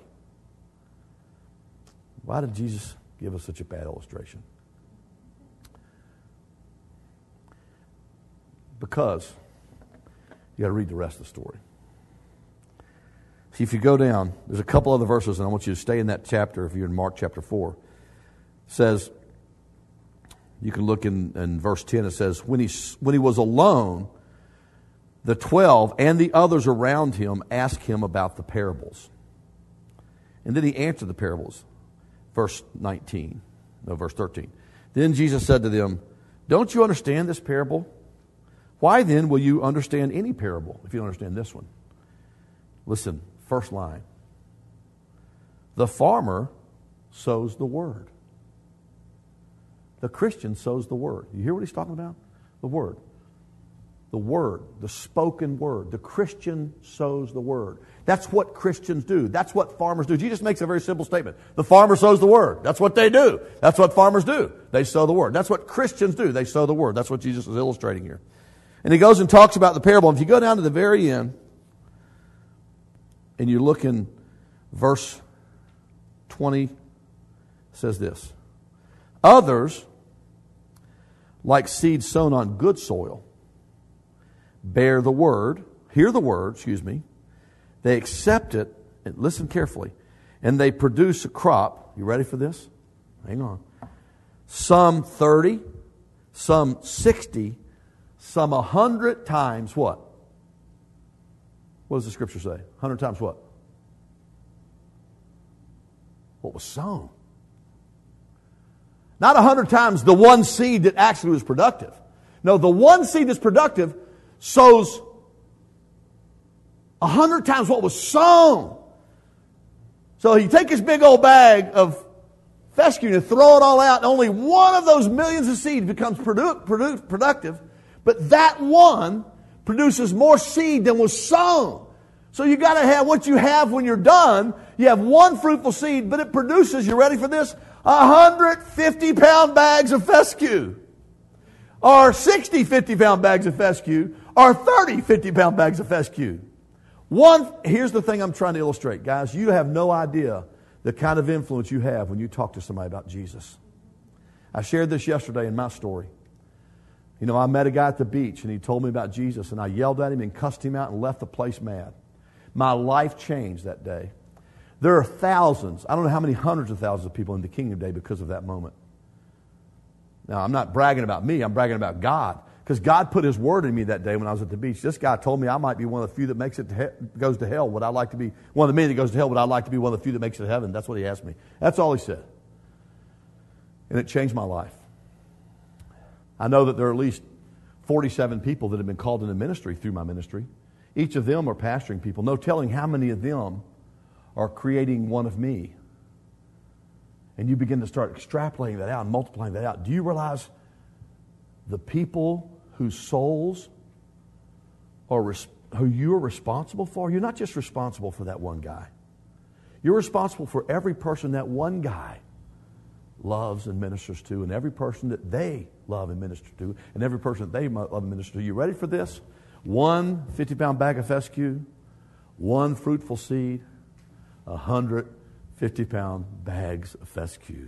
[SPEAKER 1] Why did Jesus give us such a bad illustration? Because you got to read the rest of the story. See, if you go down, there's a couple other verses, and I want you to stay in that chapter if you're in Mark chapter four. It says, you can look in, in verse ten, it says, when he, when he was alone, the twelve and the others around him asked him about the parables. And then he answered the parables. Verse nineteen, no, verse thirteen. Then Jesus said to them, don't you understand this parable? Why then will you understand any parable if you don't understand this one? Listen, first line. The farmer sows the word. The Christian sows the word. You hear what he's talking about? The word. The word, the spoken word. The Christian sows the word. That's what Christians do. That's what farmers do. Jesus makes a very simple statement. The farmer sows the word. That's what they do. That's what farmers do. They sow the word. That's what Christians do. They sow the word. That's what Jesus is illustrating here. And he goes and talks about the parable. And if you go down to the very end and you look in verse twenty, it says this. Others, like seed sown on good soil, bear the word, hear the word, excuse me. They accept it, and listen carefully, and they produce a crop. You ready for this? Hang on. Some thirty, some sixty, some a hundred times what? What does the scripture say? A hundred times what? What was sown. Not a hundred times the one seed that actually was productive. No, the one seed that's productive sows a hundred times what was sown. So you take this big old bag of fescue and throw it all out, and only one of those millions of seeds becomes produ- produ- productive, but that one produces more seed than was sown. So you got to have what you have when you're done. You have one fruitful seed, but it produces, you ready for this? one hundred fifty pound bags of fescue. Or sixty fifty pound bags of fescue. Or thirty fifty pound bags of fescue. One, here's the thing I'm trying to illustrate. Guys, you have no idea the kind of influence you have when you talk to somebody about Jesus. I shared this yesterday in my story. You know, I met a guy at the beach and he told me about Jesus, and I yelled at him and cussed him out and left the place mad. My life changed that day. There are thousands, I don't know how many hundreds of thousands of people in the kingdom today because of that moment. Now, I'm not bragging about me, I'm bragging about God. Because God put His word in me that day when I was at the beach. This guy told me I might be one of the few that makes it to he- goes to hell. Would I like to be one of the many that goes to hell? Would I like to be one of the few that makes it to heaven? That's what he asked me. That's all he said. And it changed my life. I know that there are at least forty-seven people that have been called into ministry through my ministry. Each of them are pastoring people. No telling how many of them are creating one of me. And you begin to start extrapolating that out and multiplying that out. Do you realize the people whose souls are res- who you're responsible for? You're not just responsible for that one guy. You're responsible for every person that one guy loves and ministers to, and every person that they love and minister to, and every person that they love and minister to. You ready for this? One fifty pound bag of fescue, one fruitful seed, a hundred fifty pound bags of fescue.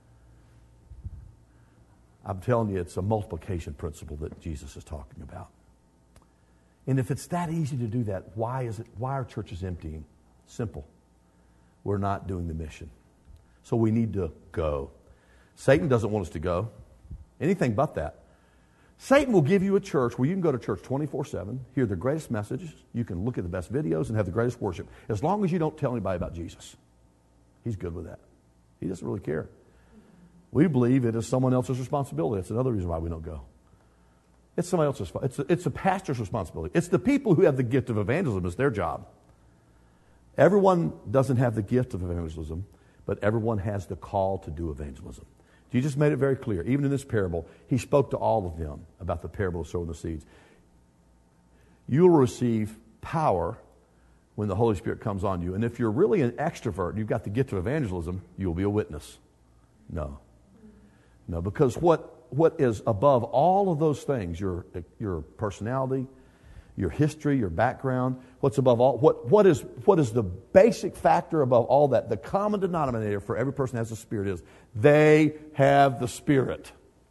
[SPEAKER 1] I'm telling you, it's a multiplication principle that Jesus is talking about. And if it's that easy to do that, why is it? Why are churches emptying? Simple. We're not doing the mission. So we need to go. Satan doesn't want us to go. Anything but that. Satan will give you a church where you can go to church twenty-four seven, hear the greatest messages, you can look at the best videos and have the greatest worship. As long as you don't tell anybody about Jesus. He's good with that. He doesn't really care. We believe it is someone else's responsibility. That's another reason why we don't go. It's somebody else's. It's a, it's a pastor's responsibility. It's the people who have the gift of evangelism. It's their job. Everyone doesn't have the gift of evangelism, but everyone has the call to do evangelism. Jesus made it very clear. Even in this parable, He spoke to all of them about the parable of sowing the seeds. You will receive power when the Holy Spirit comes on you. And if you're really an extrovert and you've got the gift of evangelism, you will be a witness. No. No, because what, what is above all of those things, your, your personality, your history, your background, what's above all, what, what is, what is the basic factor above all that? The common denominator for every person that has the Spirit is they have the Spirit.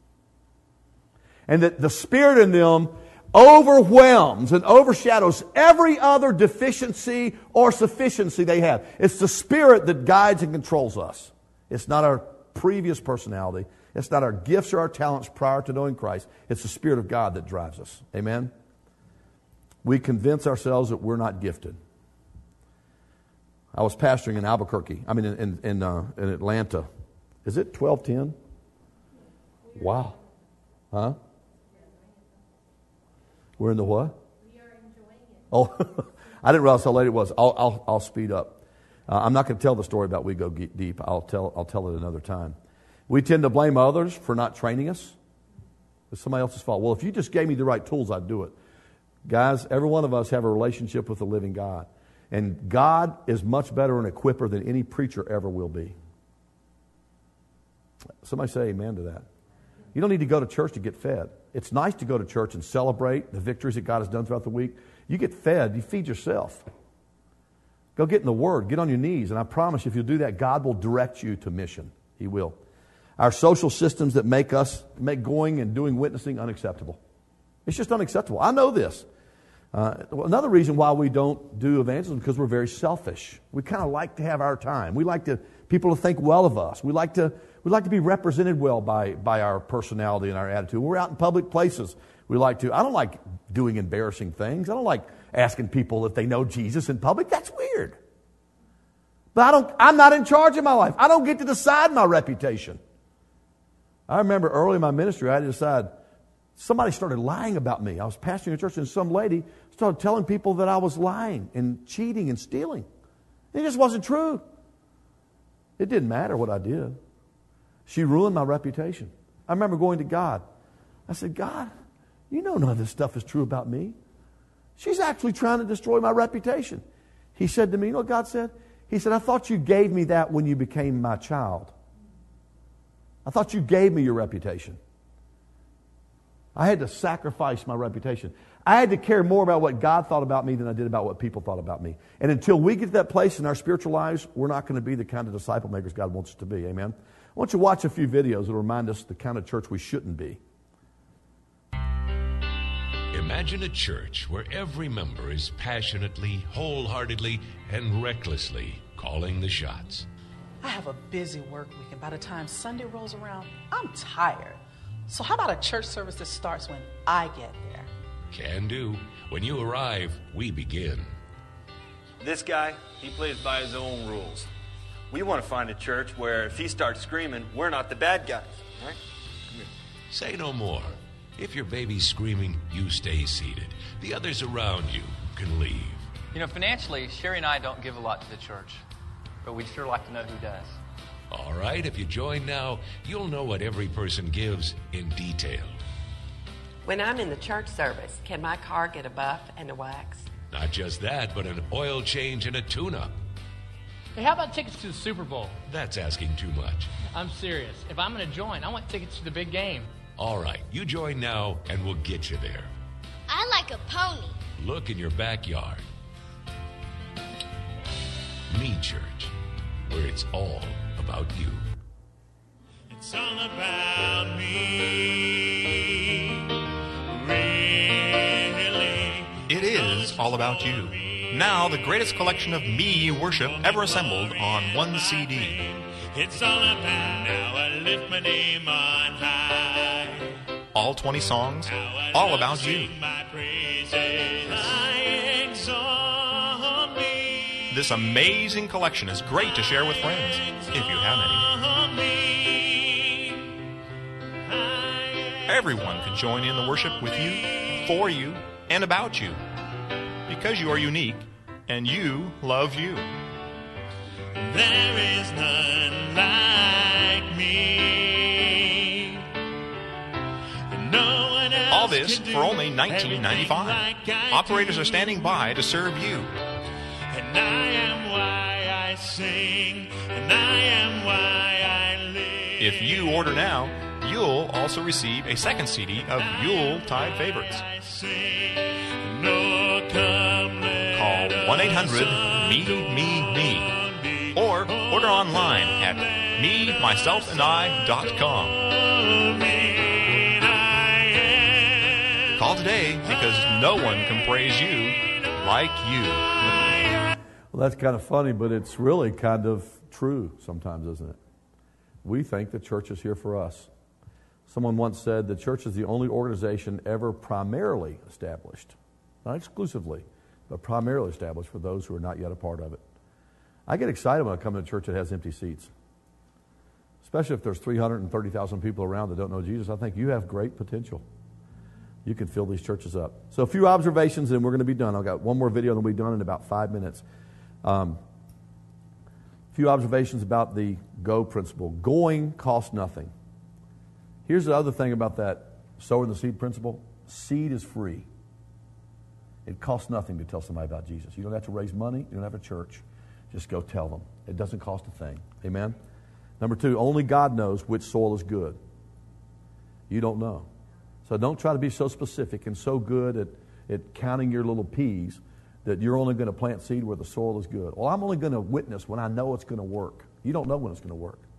[SPEAKER 1] And that the Spirit in them overwhelms and overshadows every other deficiency or sufficiency they have. It's the Spirit that guides and controls us. It's not our previous personality. It's not our gifts or our talents prior to knowing Christ. It's the Spirit of God that drives us. Amen? We convince ourselves that we're not gifted. I was pastoring in Albuquerque. I mean, in in, in, uh, in Atlanta. Is it twelve ten? Wow. Huh? We're in the what?
[SPEAKER 2] We are enjoying it.
[SPEAKER 1] Oh, I didn't realize how late it was. I'll I'll, I'll speed up. Uh, I'm not going to tell the story about We Go Deep. I'll tell I'll tell it another time. We tend to blame others for not training us. It's somebody else's fault. Well, if you just gave me the right tools, I'd do it. Guys, every one of us have a relationship with the living God. And God is much better an equipper than any preacher ever will be. Somebody say amen to that. You don't need to go to church to get fed. It's nice to go to church and celebrate the victories that God has done throughout the week. You get fed, you feed yourself. Go get in the Word, get on your knees, and I promise you, if you'll do that, God will direct you to mission. He will. our social systems that make us, make going and doing witnessing unacceptable. It's just unacceptable. I know this. Uh, another reason why we don't do evangelism is because we're very selfish. We kind of like to have our time. We like to people to think well of us. We like to we like to be represented well by by our personality and our attitude. When we're out in public places, we like to. I don't like doing embarrassing things. I don't like asking people if they know Jesus in public. That's weird. But I don't. I'm not in charge of my life. I don't get to decide my reputation. I remember early in my ministry, I had to decide. Somebody started lying about me. I was pastoring a church, and some lady started telling people that I was lying and cheating and stealing. It just wasn't true. It didn't matter what I did. She ruined my reputation. I remember going to God. I said, God, you know none of this stuff is true about me. She's actually trying to destroy my reputation. He said to me, you know what God said? He said, I thought you gave me that when you became my child. I thought you gave me your reputation. I had to sacrifice my reputation. I had to care more about what God thought about me than I did about what people thought about me. And until we get to that place in our spiritual lives, we're not going to be the kind of disciple makers God wants us to be. Amen? I want you to watch a few videos that will remind us the kind of church we shouldn't be.
[SPEAKER 2] Imagine a church where every member is passionately, wholeheartedly, and recklessly calling the shots.
[SPEAKER 3] I have a busy work week, and by the time Sunday rolls around, I'm tired. So how about a church service that starts when I get there?
[SPEAKER 2] Can do. When you arrive, we begin.
[SPEAKER 4] This guy, he plays by his own rules. We want to find a church where if he starts screaming, we're not the bad guys, right?
[SPEAKER 2] Say no more. If your baby's screaming, you stay seated. The others around you can leave.
[SPEAKER 5] You know, financially, Sherry and I don't give a lot to the church, but we'd sure like to know who does.
[SPEAKER 2] All right, if you join now, you'll know what every person gives in detail.
[SPEAKER 6] When I'm in the church service, can my car get a buff and a wax?
[SPEAKER 2] Not just that, but an oil change and a tune-up.
[SPEAKER 7] Hey, how about tickets to the Super Bowl?
[SPEAKER 2] That's asking too much.
[SPEAKER 7] I'm serious. If I'm going to join, I want tickets to the big game.
[SPEAKER 2] All right, you join now, and we'll get you there.
[SPEAKER 8] I like a pony.
[SPEAKER 2] Look in your backyard. Me Church, where it's all about you.
[SPEAKER 9] It's all about me, really.
[SPEAKER 10] It is all about you. Now the greatest collection of me worship ever assembled on one C D.
[SPEAKER 9] It's all about now I lift my name on high.
[SPEAKER 10] All twenty songs, all about you.
[SPEAKER 9] My praises, I exalt me.
[SPEAKER 10] This amazing collection is great to share with friends, if you have any. Everyone can join in the worship with you, for you, and about you. Because you are unique, and you love you.
[SPEAKER 9] There is none like me. No one else.
[SPEAKER 10] All this for only nineteen ninety-five dollars. Like Operators are standing by to serve you.
[SPEAKER 9] And I am why I sing, and I am why I live.
[SPEAKER 10] If you order now, you'll also receive a second C D of Yuletide favorites. Call one eight hundred me me me or order online at me myself and I dot com. Call today because no one can praise you like you.
[SPEAKER 1] Well, that's kind of funny, but it's really kind of true sometimes, isn't it? We think the church is here for us. Someone once said the church is the only organization ever primarily established, not exclusively, but primarily established for those who are not yet a part of it. I get excited when I come to a church that has empty seats, especially if there's three hundred thirty thousand people around that don't know Jesus. I think you have great potential. You can fill these churches up. So a few observations, and we're going to be done. I've got one more video, and we'll be done in about five minutes. Um, a few observations about the GO principle. Going costs nothing. Here's the other thing about that sowing the seed principle. Seed is free. It costs nothing to tell somebody about Jesus. You don't have to raise money. You don't have a church. Just go tell them. It doesn't cost a thing. Amen? Number two, only God knows which soil is good. You don't know. So don't try to be so specific and so good at, at counting your little peas that you're only going to plant seed where the soil is good. Well, I'm only going to witness when I know it's going to work. You don't know when it's going to work.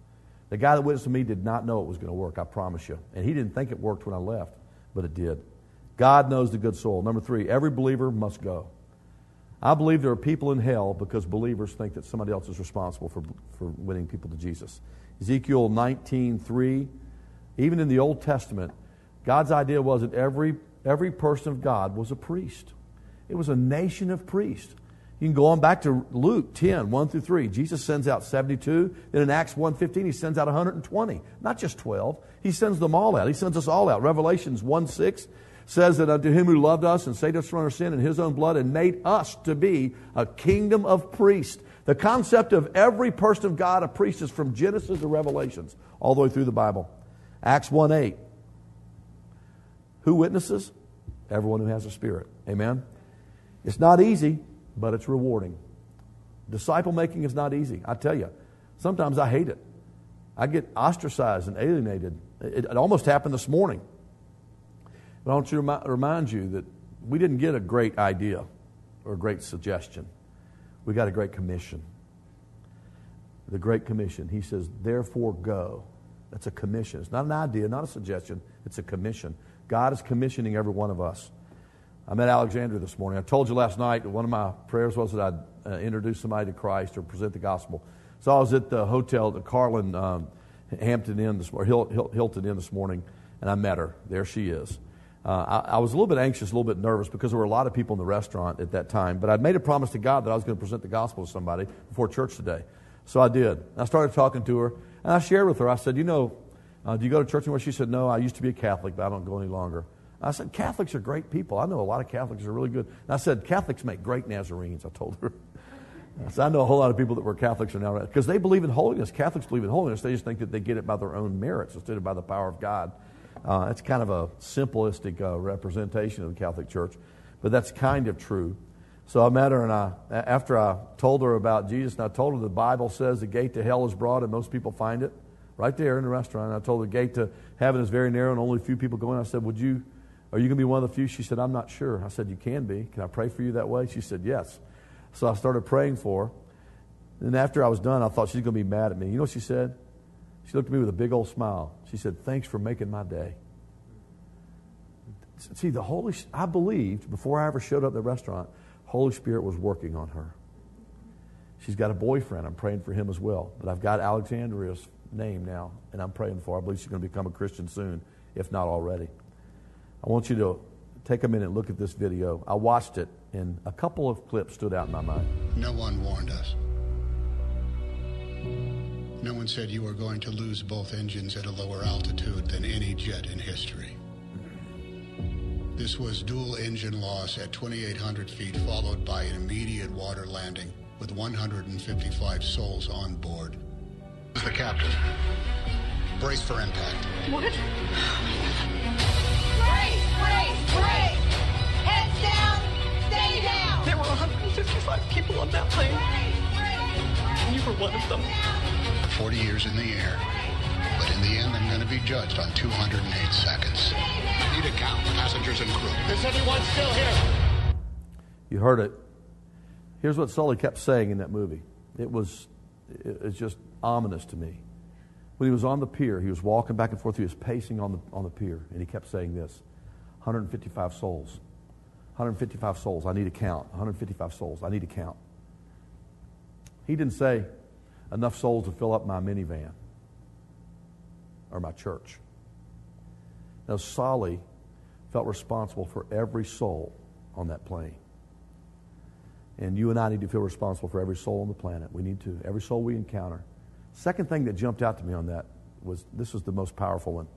[SPEAKER 1] The guy that witnessed to me did not know it was going to work, I promise you. And he didn't think it worked when I left, but it did. God knows the good soil. Number three, every believer must go. I believe there are people in hell because believers think that somebody else is responsible for, for winning people to Jesus. Ezekiel nineteen three, even in the Old Testament, God's idea was that every, every person of God was a priest. It was a nation of priests. You can go on back to Luke ten, one through three. Jesus sends out seventy-two. Then in Acts one fifteen, he sends out one hundred twenty. Not just twelve. He sends them all out. He sends us all out. Revelations one six says that unto him who loved us and saved us from our sin in his own blood and made us to be a kingdom of priests. The concept of every person of God a priest is from Genesis to Revelations, all the way through the Bible. Acts one eight. Who witnesses? Everyone who has a spirit. Amen? It's not easy, but it's rewarding. Disciple making is not easy. I tell you, sometimes I hate it. I get ostracized and alienated. It, it almost happened this morning. But I want you to remi- remind you that we didn't get a great idea or a great suggestion. We got a great commission. The Great Commission. He says, therefore go. That's a commission. It's not an idea, not a suggestion. It's a commission. God is commissioning every one of us. I met Alexandria this morning. I told you last night that one of my prayers was that I'd uh, introduce somebody to Christ or present the gospel. So I was at the hotel, the Carlin um, Hampton Inn this morning, Hil- Hil- Hilton Inn this morning, and I met her. There she is. Uh, I, I was a little bit anxious, a little bit nervous because there were a lot of people in the restaurant at that time. But I'd made a promise to God that I was going to present the gospel to somebody before church today. So I did. I started talking to her, and I shared with her. I said, you know, uh, do you go to church anymore? She said, no, I used to be a Catholic, but I don't go any longer. I said, Catholics are great people. I know a lot of Catholics are really good. And I said, Catholics make great Nazarenes, I told her. I said, I know a whole lot of people that were Catholics are now, because they believe in holiness. Catholics believe in holiness. They just think that they get it by their own merits instead of by the power of God. Uh, it's kind of a simplistic uh, representation of the Catholic Church, but that's kind of true. So I met her, and I, after I told her about Jesus, and I told her the Bible says the gate to hell is broad, and most people find it right there in the restaurant. And I told her the gate to heaven is very narrow, and only a few people go in. I said, "Would you? Are you going to be one of the few?" She said, "I'm not sure." I said, "You can be. Can I pray for you that way?" She said, "Yes." So I started praying for her. And after I was done, I thought she's going to be mad at me. You know what she said? She looked at me with a big old smile. She said, "Thanks for making my day." See, the Holy, I believed before I ever showed up at the restaurant, Holy Spirit was working on her. She's got a boyfriend. I'm praying for him as well. But I've got Alexandria's name now, and I'm praying for her. I believe she's going to become a Christian soon, if not already. I want you to take a minute and look at this video. I watched it, and a couple of clips stood out in my mind.
[SPEAKER 11] No one warned us. No one said you were going to lose both engines at a lower altitude than any jet in history. This was dual engine loss at twenty-eight hundred feet, followed by an immediate water landing with one hundred fifty-five souls on board. This is the captain. Brace for impact.
[SPEAKER 8] What? Brace, brace, brace! Heads down, stay down!
[SPEAKER 12] There were one hundred fifty-five people on that plane. And you were one of them.
[SPEAKER 11] forty years in the air. But in the end, I'm going to be judged on two hundred eight seconds. I need a count, passengers and crew.
[SPEAKER 12] Is everyone still here?
[SPEAKER 1] You heard it. Here's what Sully kept saying in that movie. It was it's just ominous to me. When he was on the pier, he was walking back and forth. He was pacing on the on the pier, and he kept saying this: one hundred fifty-five souls. one hundred fifty-five souls. I need a count. one hundred fifty-five souls. I need a count. He didn't say enough souls to fill up my minivan or my church. Now, Solly felt responsible for every soul on that plane. And you and I need to feel responsible for every soul on the planet. We need to. Every soul we encounter. Second thing that jumped out to me on that was, this was the most powerful one.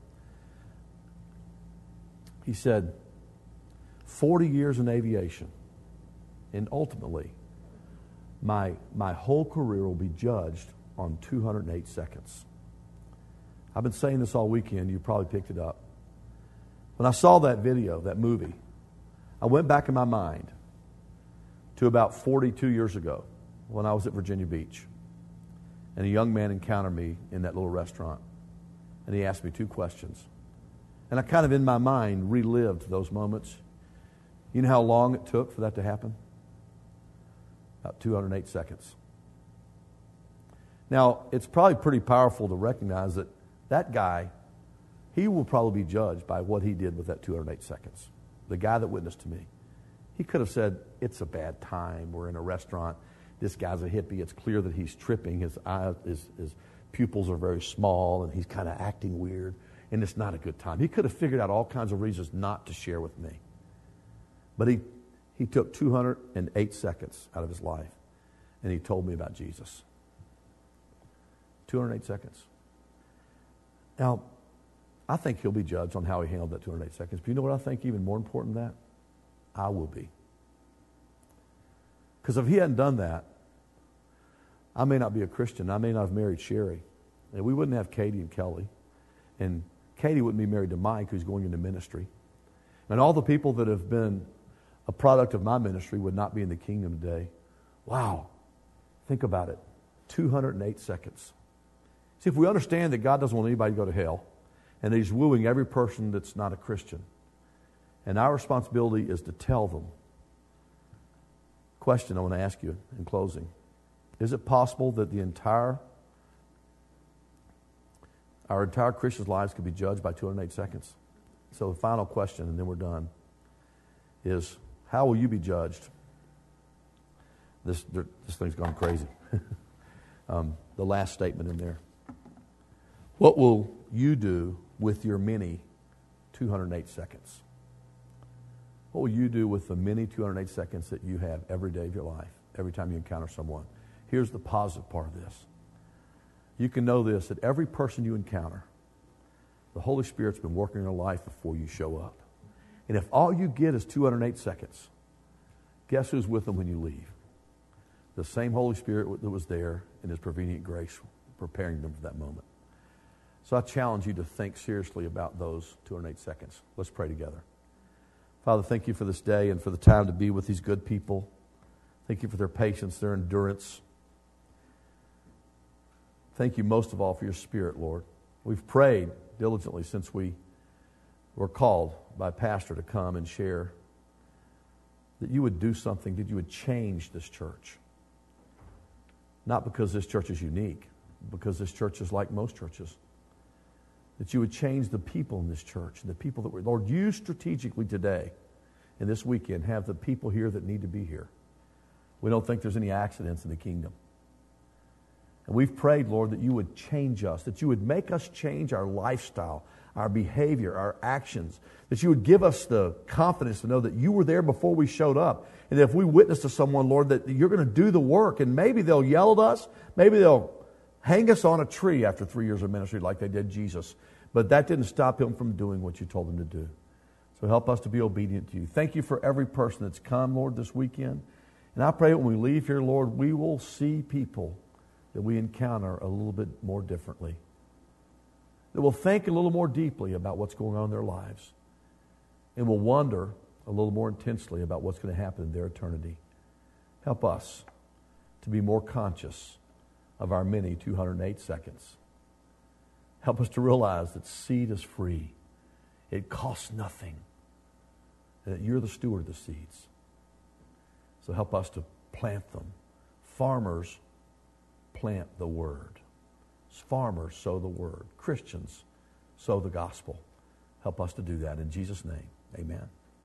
[SPEAKER 1] He said, forty years in aviation, and ultimately, my, my whole career will be judged on two hundred eight seconds. I've been saying this all weekend. You probably picked it up. When I saw that video, that movie, I went back in my mind to about forty-two years ago when I was at Virginia Beach. And a young man encountered me in that little restaurant. And he asked me two questions. And I kind of, in my mind, relived those moments. You know how long it took for that to happen? About two hundred eight seconds. Now, it's probably pretty powerful to recognize that that guy, he will probably be judged by what he did with that two hundred eight seconds. The guy that witnessed to me. He could have said, it's a bad time. We're in a restaurant. This guy's a hippie. It's clear that he's tripping. His eyes, his, his pupils are very small, and he's kind of acting weird, and it's not a good time. He could have figured out all kinds of reasons not to share with me. But he, he took two hundred eight seconds out of his life, and he told me about Jesus. two hundred eight seconds. Now, I think he'll be judged on how he handled that two hundred eight seconds. But you know what I think even more important than that? I will be. Because if he hadn't done that, I may not be a Christian. I may not have married Sherry. And we wouldn't have Katie and Kelly. And Katie wouldn't be married to Mike, who's going into ministry. And all the people that have been a product of my ministry would not be in the kingdom today. Wow. Think about it. two hundred eight seconds. See, if we understand that God doesn't want anybody to go to hell, and that he's wooing every person that's not a Christian, and our responsibility is to tell them. Question I want to ask you in closing. Is it possible that the entire, our entire Christians' lives could be judged by two hundred eight seconds? So the final question, and then we're done, is how will you be judged? This, this thing's gone crazy. um, the last statement in there. What will you do with your many two hundred eight seconds? What will you do with the many two hundred eight seconds that you have every day of your life, every time you encounter someone? Here's the positive part of this. You can know this, that every person you encounter, the Holy Spirit's been working in your life before you show up. And if all you get is two hundred eight seconds, guess who's with them when you leave? The same Holy Spirit that was there in His prevenient grace, preparing them for that moment. So I challenge you to think seriously about those two hundred eight seconds. Let's pray together. Father, thank you for this day and for the time to be with these good people. Thank you for their patience, their endurance. Thank you most of all for your Spirit, Lord. We've prayed diligently since we were called by Pastor to come and share that you would do something, that you would change this church. Not because this church is unique, because this church is like most churches. That you would change the people in this church and the people that were, Lord, you strategically today and this weekend have the people here that need to be here. We don't think there's any accidents in the kingdom. And we've prayed, Lord, that you would change us, that you would make us change our lifestyle, our behavior, our actions, that you would give us the confidence to know that you were there before we showed up. And that if we witness to someone, Lord, that you're going to do the work, and maybe they'll yell at us, maybe they'll hang us on a tree after three years of ministry like they did Jesus. But that didn't stop him from doing what you told him to do. So help us to be obedient to you. Thank you for every person that's come, Lord, this weekend. And I pray that when we leave here, Lord, we will see people that we encounter a little bit more differently. That we'll think a little more deeply about what's going on in their lives. And we'll wonder a little more intensely about what's going to happen in their eternity. Help us to be more conscious of our many two hundred eight seconds. Help us to realize that seed is free. It costs nothing. And that you're the steward of the seeds. So help us to plant them. Farmers plant the word. Farmers sow the word. Christians sow the gospel. Help us to do that. In Jesus' name, amen.